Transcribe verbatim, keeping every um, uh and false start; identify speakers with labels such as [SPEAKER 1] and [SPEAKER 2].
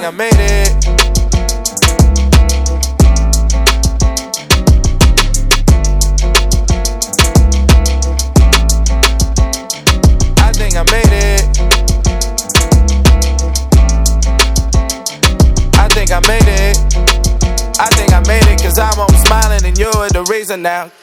[SPEAKER 1] I made it. I think I made it. I think I made it. I think I made it, cause I'm always smiling and you're the reason now.